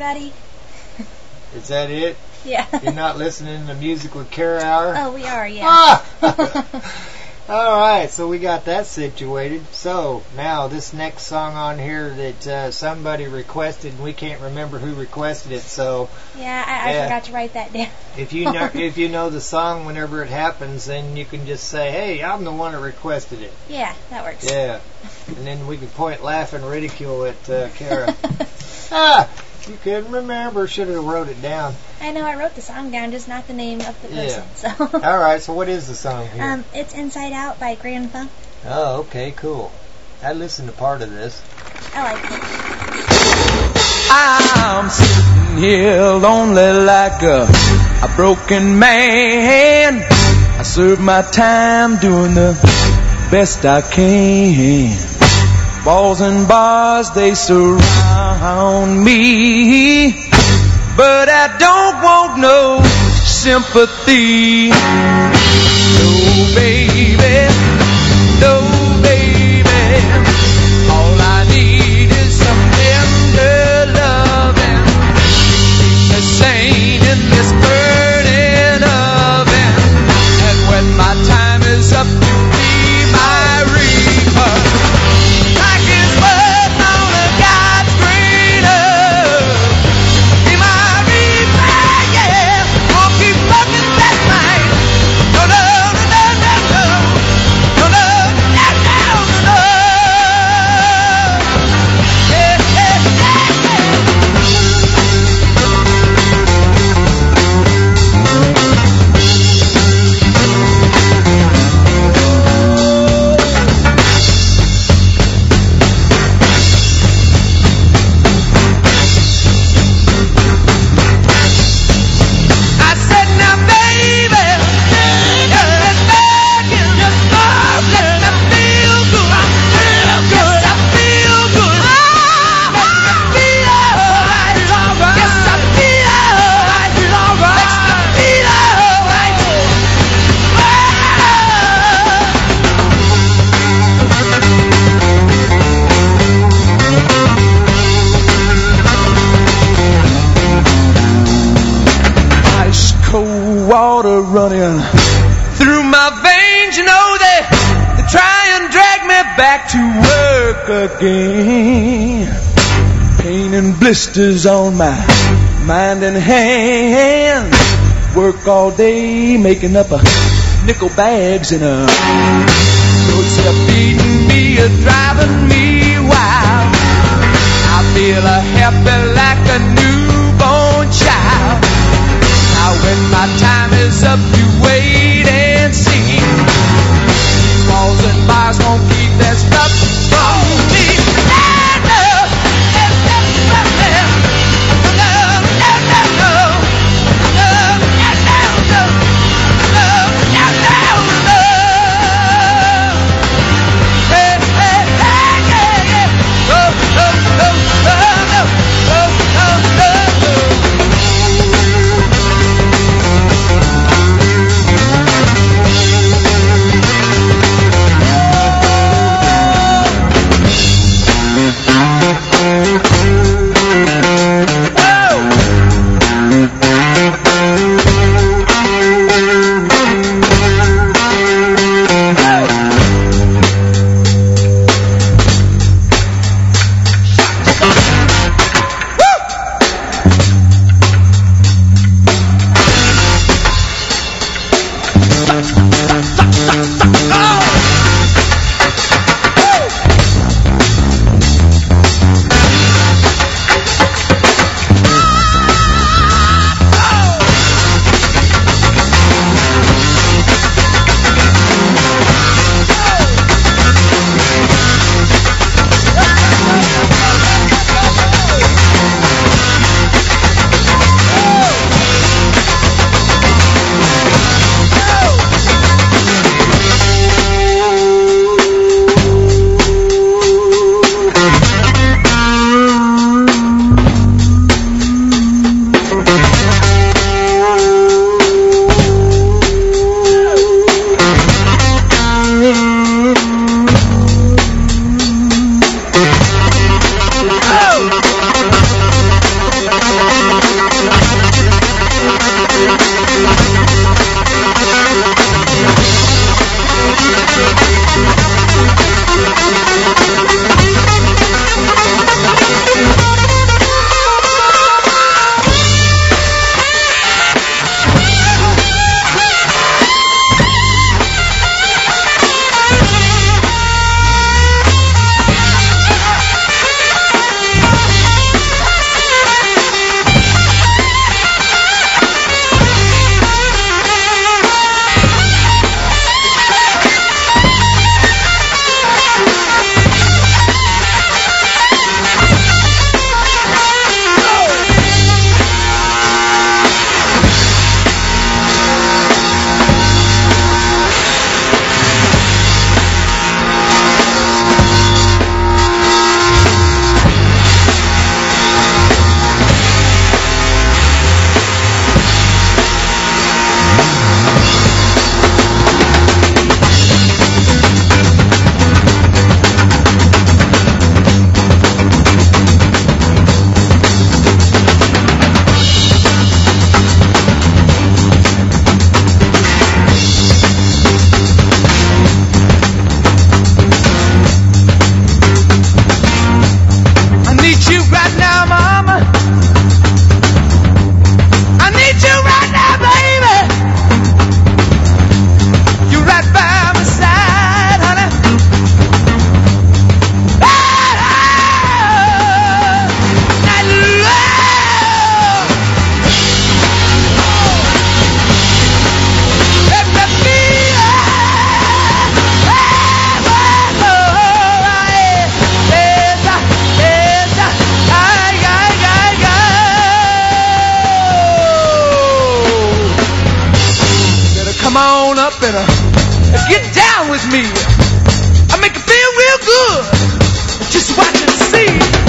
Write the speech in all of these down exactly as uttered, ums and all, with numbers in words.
everybody. Is that it? Yeah. You're not listening to Music with Kara Hour? Oh, we are, yeah. Ah! All right, so we got that situated. So now this next song on here that uh, somebody requested, and we can't remember who requested it. So yeah, I, I yeah, forgot to write that down. if you know if you know the song, whenever it happens, then you can just say, "Hey, I'm the one that requested it." Yeah, that works. Yeah, and then we can point, laugh, and ridicule at uh, Kara. ah, you couldn't remember. Should have wrote it down. I know I wrote the song down, just not the name of the person. Yeah. So. All right. So what is the song here? Um, it's "Inside Out" by Grand Funk. Oh, okay, cool. I listened to part of this. I like it. I'm sitting here lonely like a, a broken man. I serve my time doing the best I can. Walls and bars, they surround me, but I don't want no sympathy. No, baby, no, baby. All I need is some tender loving. Keep me sane in this burning oven. And when my time is up, you be my reaper. Like it's worth on a God's green earth. Be my reaper, yeah. I'll keep working that night. No, no, no, no, no, no. No, no, no, no, no. Yeah, yeah, I said now, baby, just begging, just love, let me feel good. I feel good. Yes, I feel good. Let me feel alright. Yes, I feel alright. Makes me feel alright. Ice cold water running through my veins, you know they, they try and drag me back to work again. Pain and blisters on my mind and hands. Work all day making up a nickel bags in a notes are beating me, are driving me wild. I feel a happy like a newborn child. Now when my time is up, you wait and see. Walls and bars won't keep that stuff from me. No, no, no, no, no, no, no, no, no, no, no, no, no, no. Hey, hey, hey, yeah, yeah. Oh, oh, oh, oh, no, oh, oh, oh, oh. on up and uh, get down with me. I make you feel real good. Just watch and see.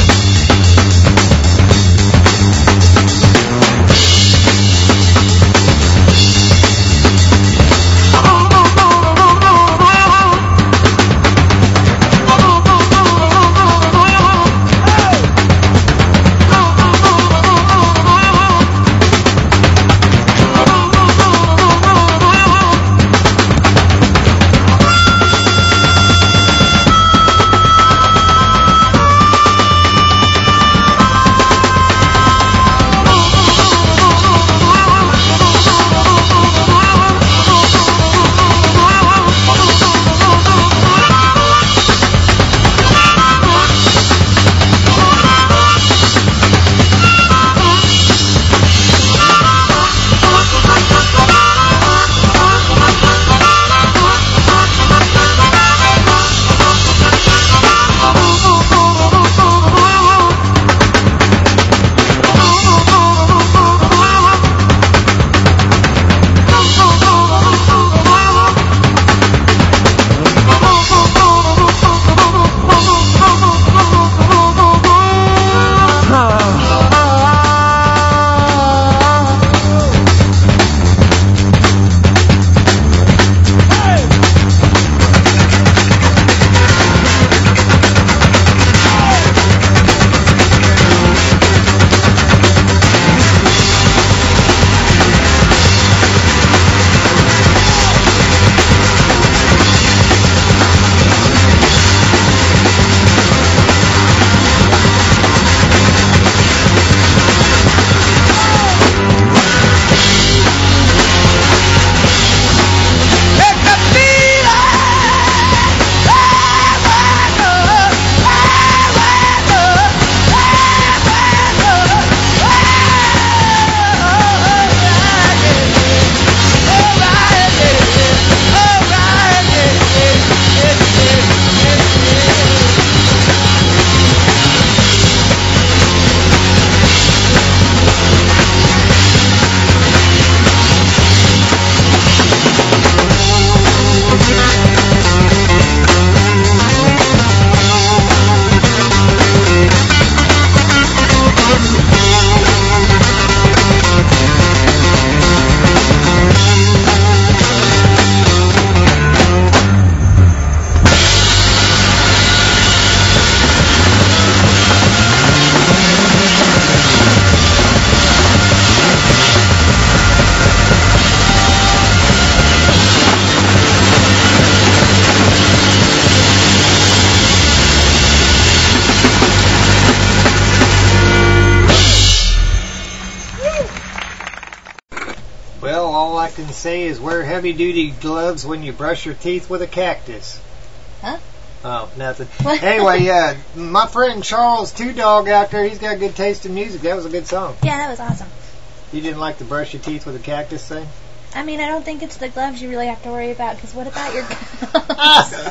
Say is wear heavy duty gloves when you brush your teeth with a cactus. Huh? Oh, nothing. Anyway, yeah, my friend Charles Two Dog out there, he's got good taste in music. That was a good song. Yeah, that was awesome. You didn't like to brush your teeth with a cactus thing? I mean, I don't think it's the gloves you really have to worry about, because what about your gloves?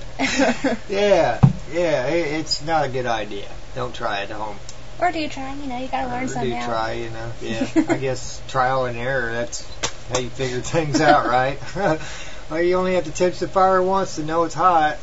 yeah, yeah, it, it's not a good idea. Don't try it at home. Or do try, you know, you gotta learn or something do out. try, you know, yeah. I guess trial and error, that's how you figure things out, right? Well, you only have to touch the fire once to know it's hot.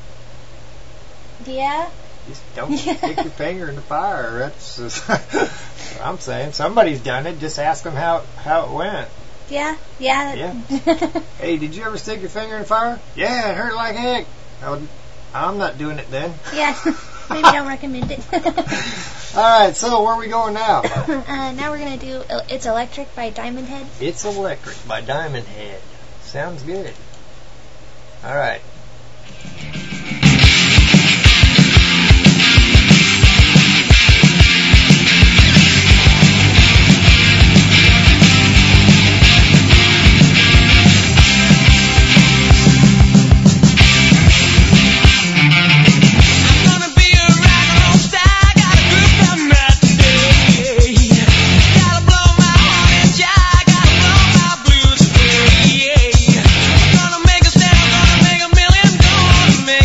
Yeah? Just don't stick your finger in the fire. That's just what I'm saying. Somebody's done it. Just ask them how, how it went. Yeah? Yeah. Yeah. Hey, did you ever stick your finger in the fire? Yeah, it hurt like heck. I would, I'm not doing it then. Yeah. Maybe don't recommend it. Alright, so where are we going now? uh, now we're going to do It's Electric by Diamond Head. It's Electric by Diamond Head. Sounds good. Alright. Gonna make a stand, gonna make a million, gonna make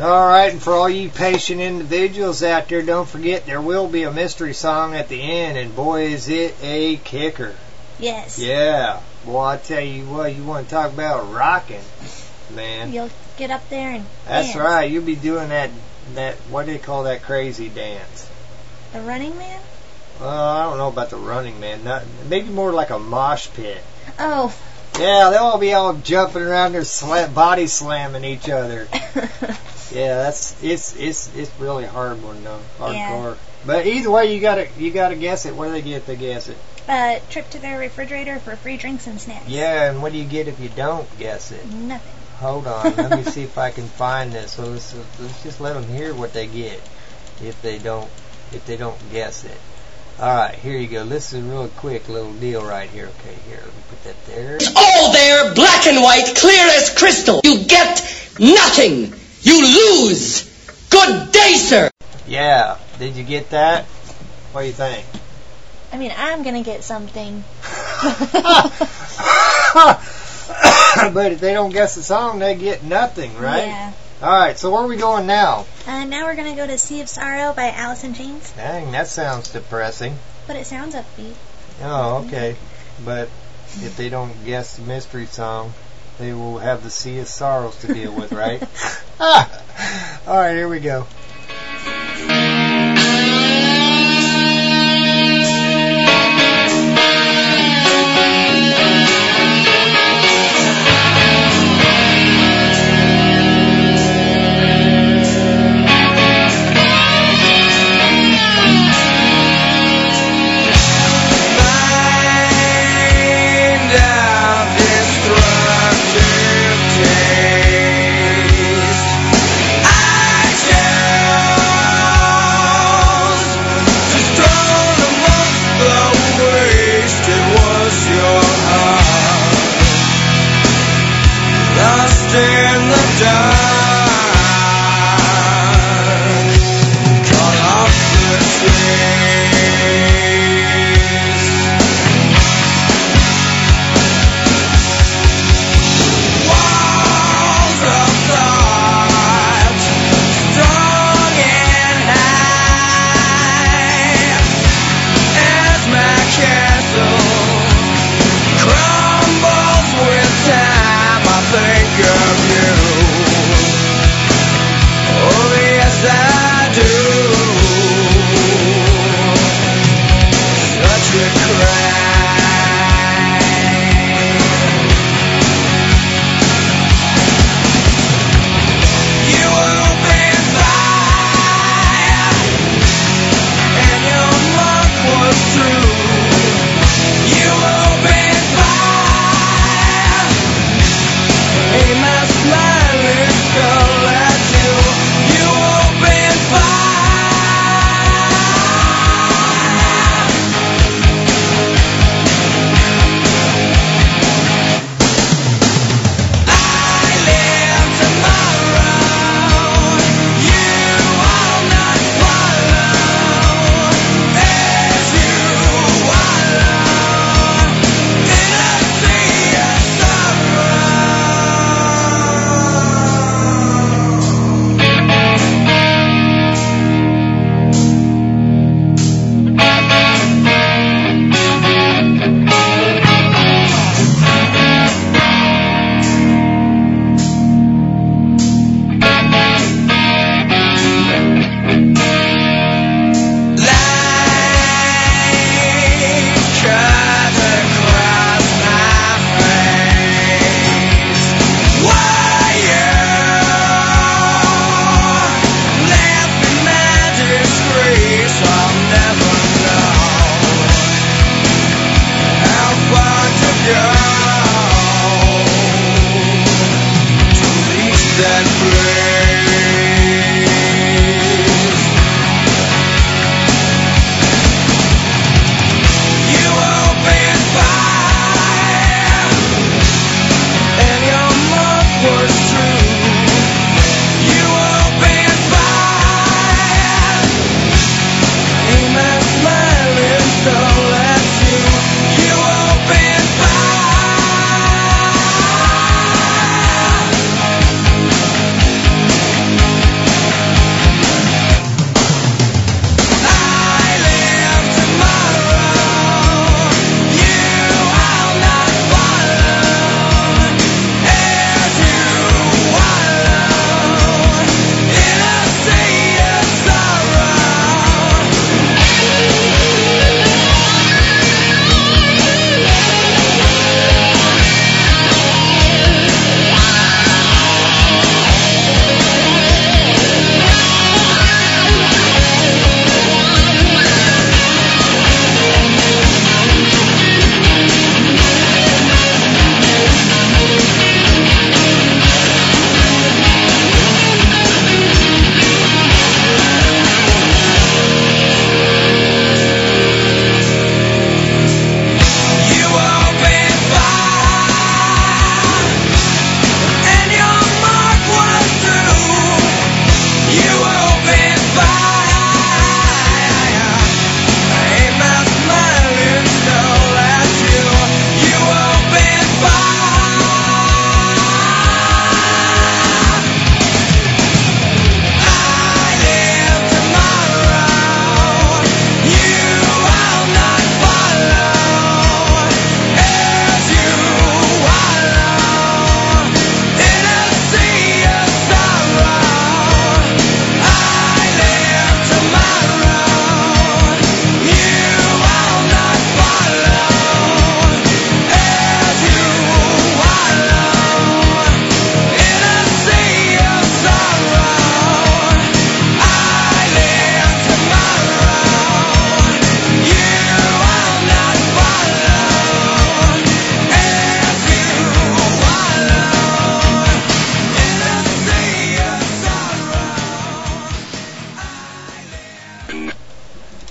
All right, and for all you patient individuals out there, don't forget there will be a mystery song at the end, and boy, is it a kicker. Yes. Yeah. Well, I tell you what, you want to talk about rocking, man. You'll get up there and That's dance. right. You'll be doing that, that, what do they call that crazy dance? The Running Man? Well, I don't know about the Running Man. Not, maybe more like a mosh pit. Oh. Yeah, they'll all be all jumping around there, sla- body slamming each other. Yeah, that's it's it's it's really hard one though, hardcore. Yeah. But either way, you gotta you gotta guess it. What do they get if they guess it? Uh, trip to their refrigerator for free drinks and snacks. Yeah, and what do you get if you don't guess it? Nothing. Hold on, let me see if I can find this. So let's, let's just let them hear what they get if they don't if they don't guess it. All right, here you go. This is a real quick little deal right here. Okay, here, let me put that there. It's all there, black and white, clear as crystal. You get nothing. You lose. Good day, sir. Yeah, did you get that? What do you think? I mean, I'm gonna get something. But if they don't guess the song, they get nothing, right? Yeah. All right, so where are we going now? Uh, now we're gonna go to Sea of Sorrow by Alice in Chains. Dang, that sounds depressing. But it sounds upbeat. Oh, okay. But if they don't guess the mystery song, they will have the Sea of Sorrows to deal with, right? Ah! All right, here we go. Crumbles with time, I think of you.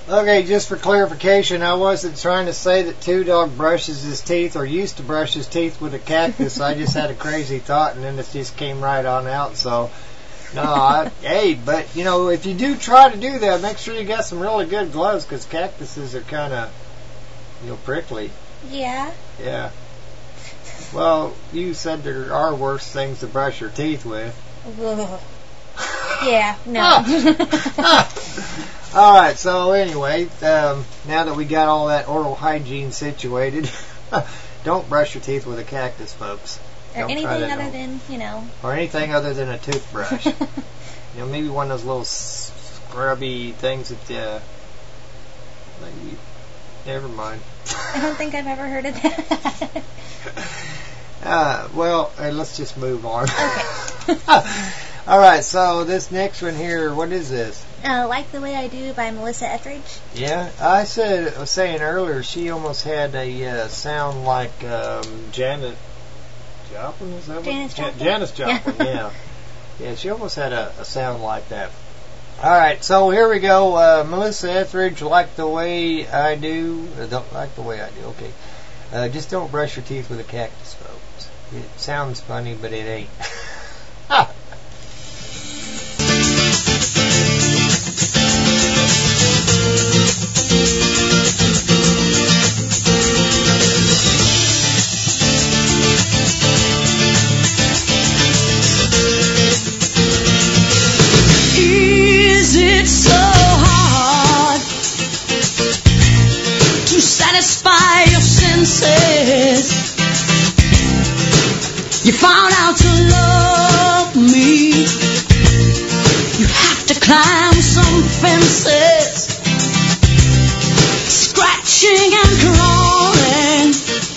Okay, just for clarification, I wasn't trying to say that Two Dog brushes his teeth or used to brush his teeth with a cactus. I just had a crazy thought, and then it just came right on out. So, no, I, hey, but, you know, if you do try to do that, make sure you got some really good gloves, because cactuses are kind of, you know, prickly. Yeah. Yeah. Well, you said there are worse things to brush your teeth with. Ugh. Yeah, no. All right, so anyway, um, now that we got all that oral hygiene situated, don't brush your teeth with a cactus, folks. Or Don't anything try that other no. than, you know. Or anything other than a toothbrush. You know, maybe one of those little scrubby things that, uh, maybe, never mind. I don't think I've ever heard of that. uh, well, uh, let's just move on. Okay. All right, so this next one here, what is this? Uh, Like the Way I Do by Melissa Etheridge. Yeah, I said, I was saying earlier, she almost had a uh, sound like um, Janet Joplin. Is that Janis what? Joplin. Ja- Janis Joplin. Yeah, yeah. She almost had a, a sound like that. All right, so here we go. Uh, Melissa Etheridge, Like the Way I Do. Uh, don't like the way I do. Okay, uh, just don't brush your teeth with a cactus, folks. It sounds funny, but it ain't. Ha! Is it so hard to satisfy your senses? You found out to love me. You have to climb some fences, scratching and crawling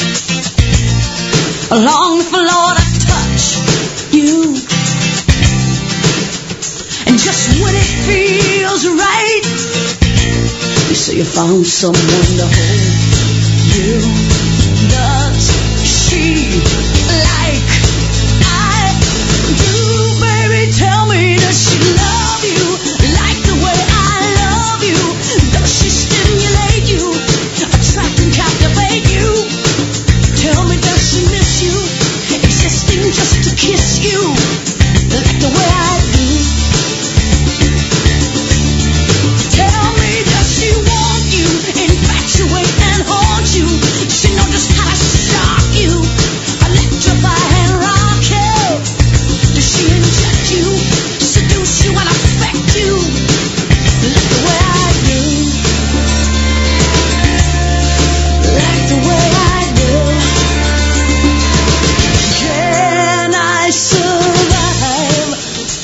along the floor to touch you. And just when it feels right, you say you found someone to hold you. Does she like I do, baby? Tell me, does she love you like the way I love you? Does she stimulate you, attract and captivate you? Tell me, does she miss you, existing just to kiss you like the way I do? Tell me, does she want you, infatuate and hold you? Does she know just how to shock you, electrify and rock you? Does she inject you, seduce you and affect you like the way I do? Like the way I do. Can I survive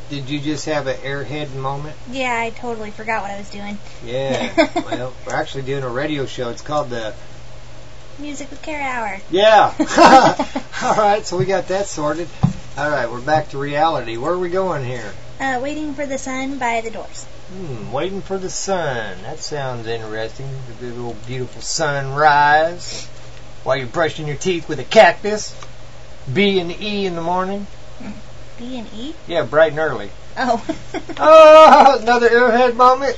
did you just have an airhead moment? Yeah, I totally forgot what I was doing. Yeah. Well, we're actually doing a radio show. It's called the Music with Kara Hour. Yeah. All right, so we got that sorted. All right, we're back to reality. Where are we going here? Uh, Waiting for the Sun by The Doors. Hmm, Waiting for the Sun. That sounds interesting. The big old beautiful sunrise while you're brushing your teeth with a cactus. B and E in the morning. B and E? Yeah, bright and early. Oh. Oh, another airhead moment.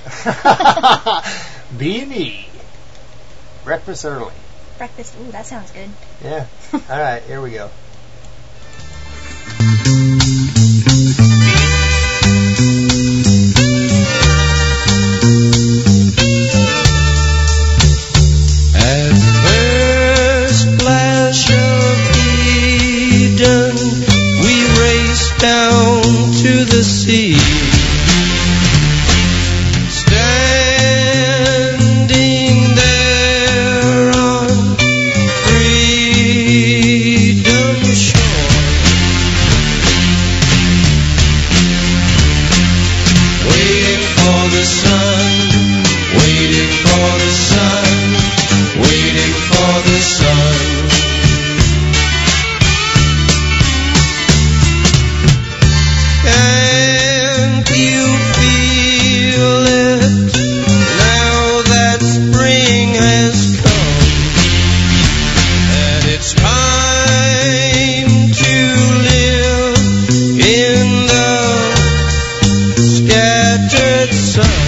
B and E. Breakfast early. Breakfast. Ooh, that sounds good. Yeah. All right, here we go. At first flash of Eden, we raced down to the sea. Standing there on freedom's shore, waiting for the sun, waiting for the sun, waiting for the sun. Can't you feel it now that spring has come? That it's time to live in the scattered sun.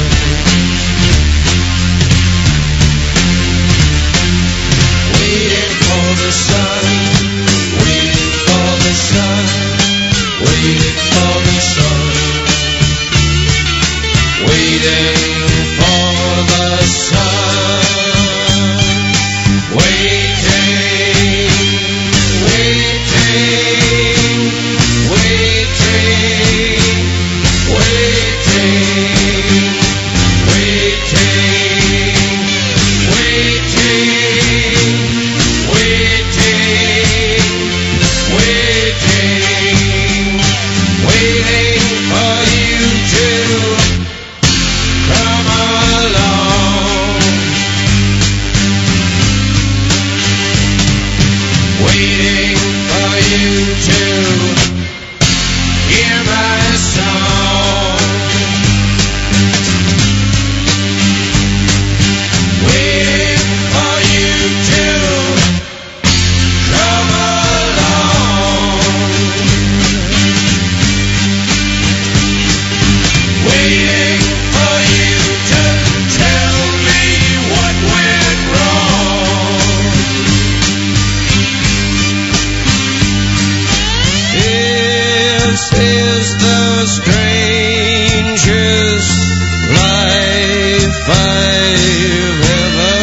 Waiting for the sun, waiting for the sun, waiting for the sun, waiting for the sun, waiting, waiting, waiting, waiting, waiting, waiting, waiting, waiting for you to come along. Waiting for you to hear my song. Waiting for you to come along. Waiting for you to tell me what went wrong. This is the strangest life I've ever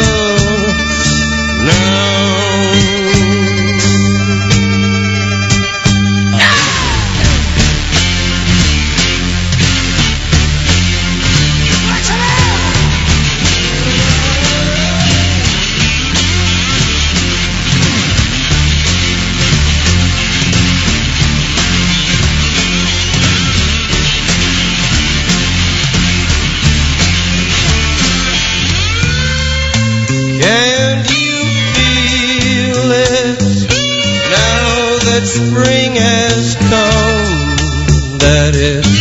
known. Can't you feel it now that spring has come? That it's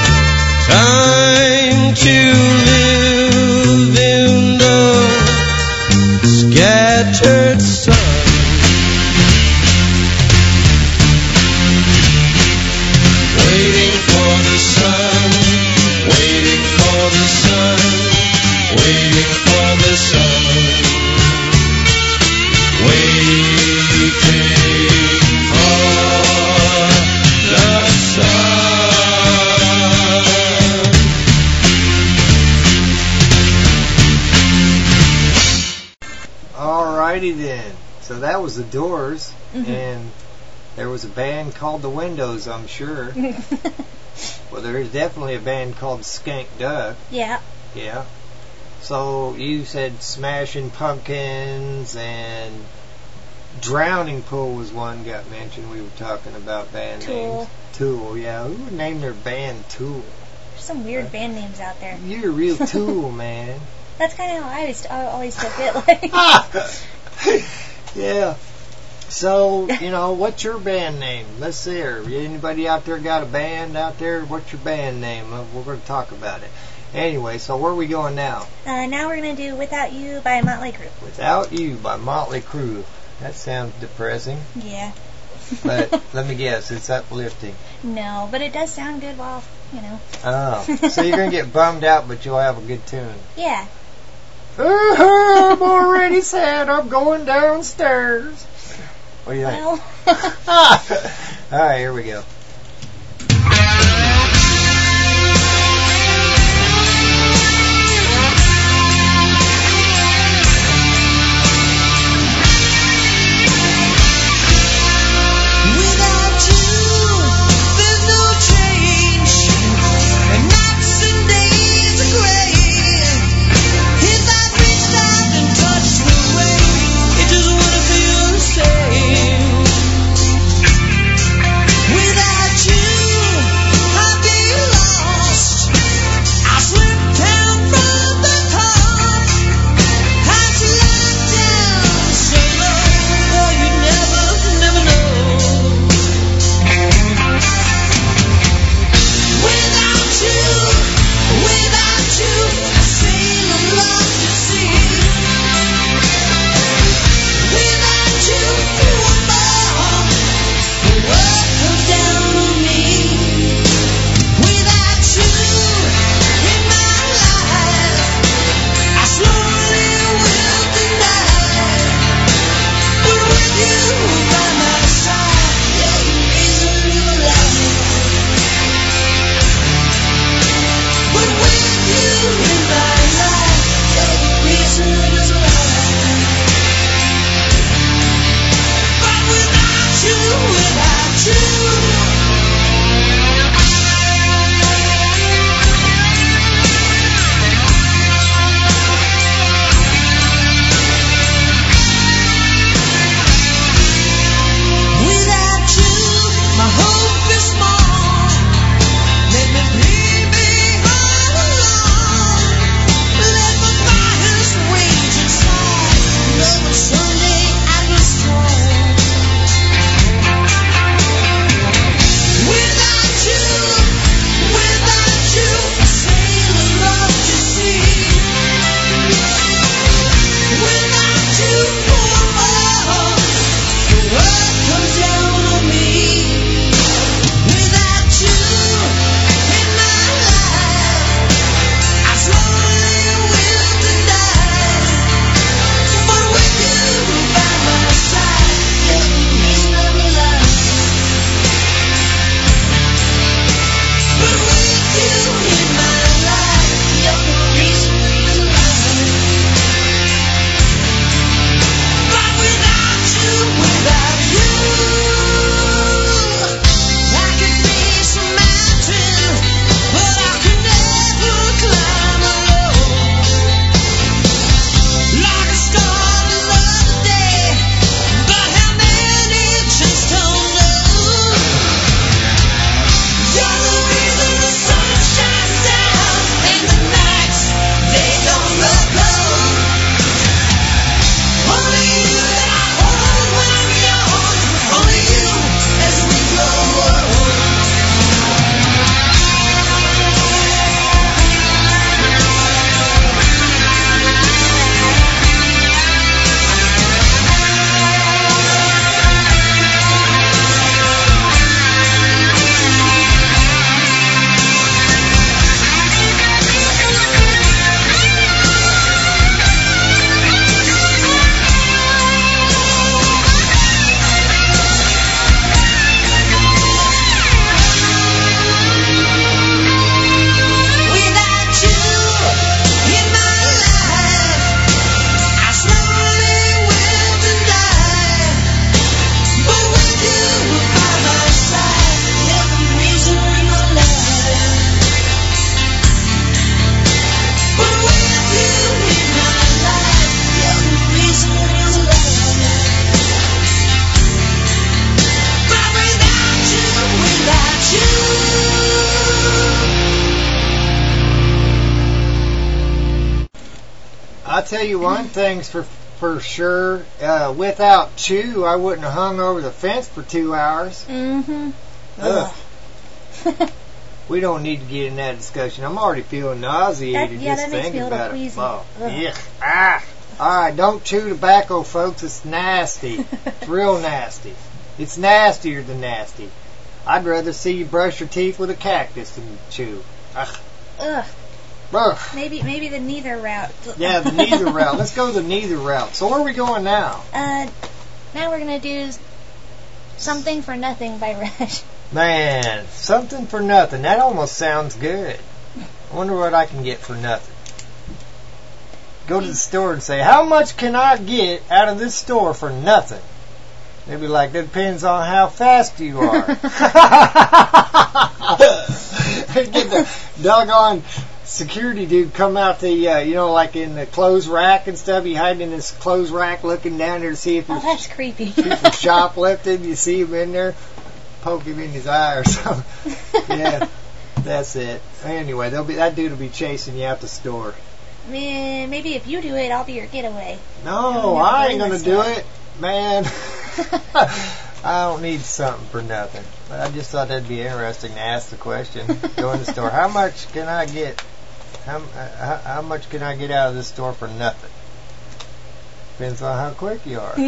time to live in the scattered sun. Waiting for the sun, waiting for the sun, waiting for the sun, waiting for the sun. Alrighty then. So that was the Doors, Mhm. and there was a band called the Windows, I'm sure. Well, there is definitely a band called Skank Duck. Yeah. Yeah. So you said Smashing Pumpkins and Drowning Pool was one got mentioned. We were talking about band Tool. names. Tool, yeah. Who would name their band Tool? There's some weird Right. band names out there. You're a real tool, man. That's kind of how I always, I always took it. Like, Yeah. So, you know, what's your band name? Let's see here. Anybody out there got a band out there? What's your band name? Uh, We're going to talk about it. Anyway, so where are we going now? uh, now we're gonna do "Without You" by Motley Crue. Without You by Motley Crue. That sounds depressing, Yeah. but let me guess, it's uplifting. No, but it does sound good while, you know. Oh, so you're going to get bummed out, but you'll have a good tune. Yeah. Uh-huh, I'm already sad. I'm going downstairs. What do you think? Well. All right, here we go. Without you, there's no change. And nights and days are gray. If I reached out and touched the way, it just wouldn't feel the same. Without tell you one thing's for for sure. Uh, without Chew, I wouldn't have hung over the fence for two hours. Mm-hmm. Ugh. We don't need to get in that discussion. I'm already feeling nauseated That- yeah, just that makes me thinking a little about queasy. it. Oh, Ugh. yuck. Ah. All right, don't chew tobacco, folks. It's nasty. It's real nasty. It's nastier than nasty. I'd rather see you brush your teeth with a cactus than chew. Ugh. Ugh. Ugh. Maybe maybe the neither route. Yeah, the neither route. Let's go the neither route. So where are we going now? Uh, now we're gonna do Something for Nothing by Rush. Man, something for nothing. That almost sounds good. I wonder what I can get for nothing. Go to the store and say, how much can I get out of this store for nothing? They'd be like, that depends on how fast you are. Get the doggone security dude come out the, uh, you know, like in the clothes rack and stuff. He hiding in this clothes rack looking down there to see if Oh, there's that's creepy. people shoplifting. You see him in there, poke him in his eye or something. Yeah, that's it. Anyway, they'll be that dude will be chasing you out the store. Eh, Maybe if you do it, I'll be your getaway. No, never I ain't doing gonna this do stuff. it, man. I don't need something for nothing. But I just thought that'd be interesting to ask the question. Go in the store. How much can I get? How, how, how much can I get out of this store for nothing? Depends on how quick you are.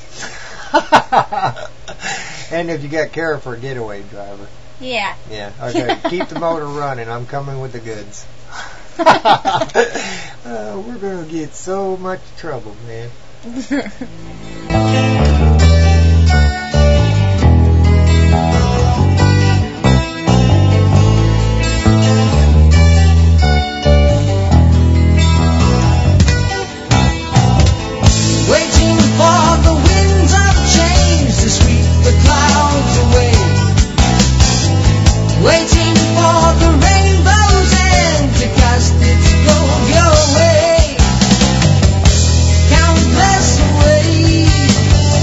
And if you got care for a getaway driver. Yeah. Yeah. Okay. Keep the motor running. I'm coming with the goods. uh, we're gonna get so much trouble, man. Waiting for the winds of change to sweep the clouds away. Waiting for the rainbow's end to cast its gold your way. Countless ways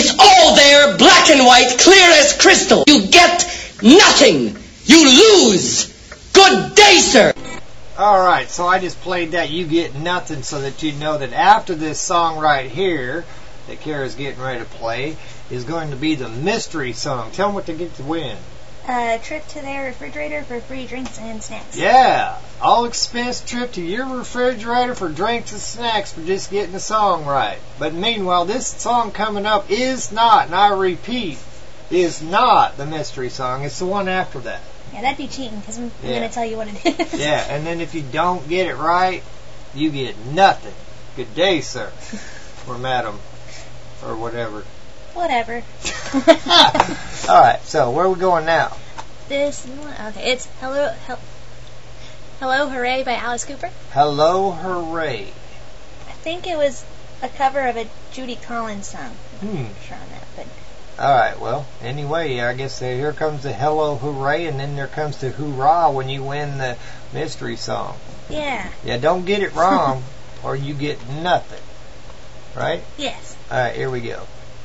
It's all there, black and white, clear as crystal. You get nothing. You lose. Good day, sir. Alright, so I just played that You Get Nothing so that you know that after this song right here that Kara's getting ready to play is going to be the mystery song. Tell them what they get to win. A trip to their refrigerator for free drinks and snacks. Yeah, all expense trip to your refrigerator for drinks and snacks for just getting the song right. But meanwhile, this song coming up is not, and I repeat, is not the mystery song. It's the one after that. Yeah, that'd be cheating because I'm, I'm Yeah. going to tell you what it is. Yeah, and then if you don't get it right, you get nothing. Good day, sir. Or madam. Or whatever. Whatever. Alright, so where are we going now? This one, okay, it's Hello, Hel- Hello Hooray by Alice Cooper. Hello, hooray. I think it was a cover of a Judy Collins song. I'm Hmm. not sure on that, but Alright, well, anyway, I guess uh, here comes the hello, hooray, and then there comes the hoorah when you win the mystery song. yeah, Yeah, don't get it wrong, or you get nothing. Right? yes. Alright, here we go.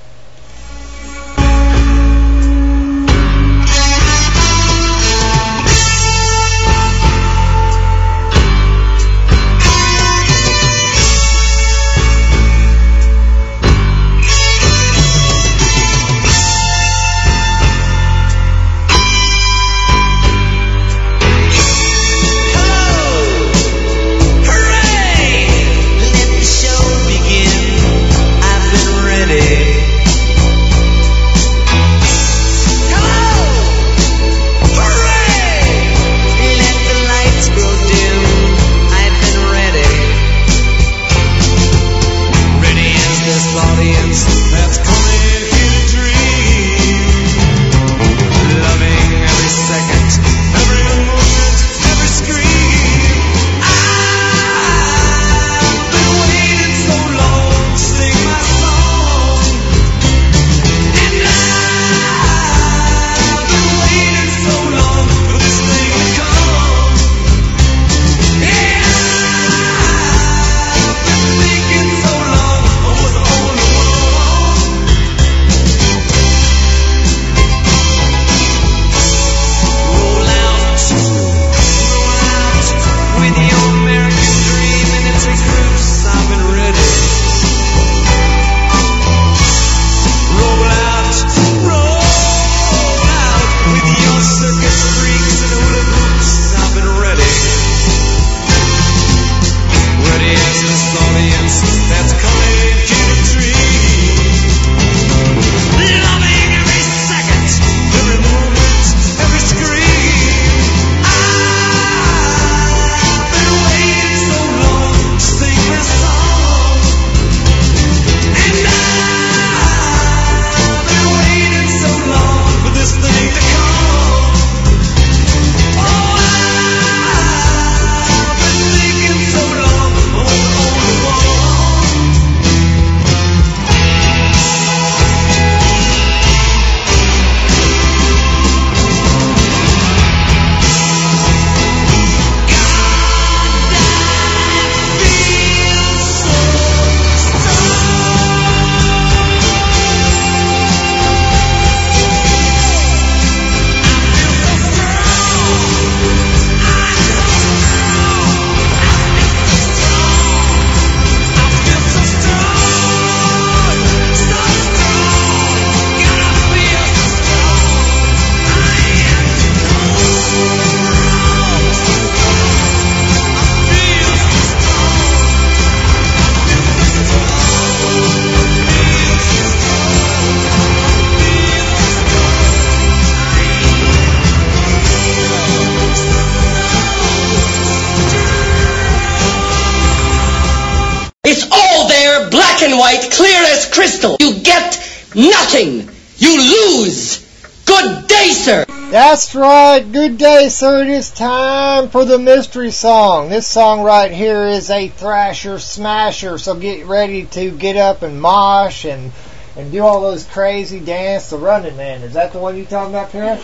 black and white, clear as crystal. You get nothing. You lose. Good day, sir. That's right. Good day, sir. It is time for the mystery song. This song right here is a thrasher smasher, so get ready to get up and mosh and and do all those crazy dance. The Running Man. Is that the one you talking about, Kara?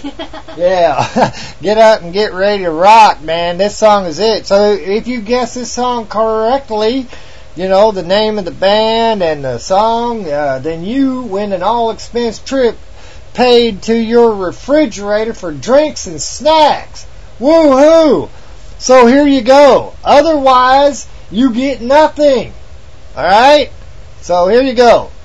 Yeah. Get up and get ready to rock, man. This song is it. So if you guess this song correctly, you know, the name of the band and the song, uh, then you win an all-expense trip paid to your refrigerator for drinks and snacks. Woohoo! So here you go. Otherwise, you get nothing. Alright? So here you go.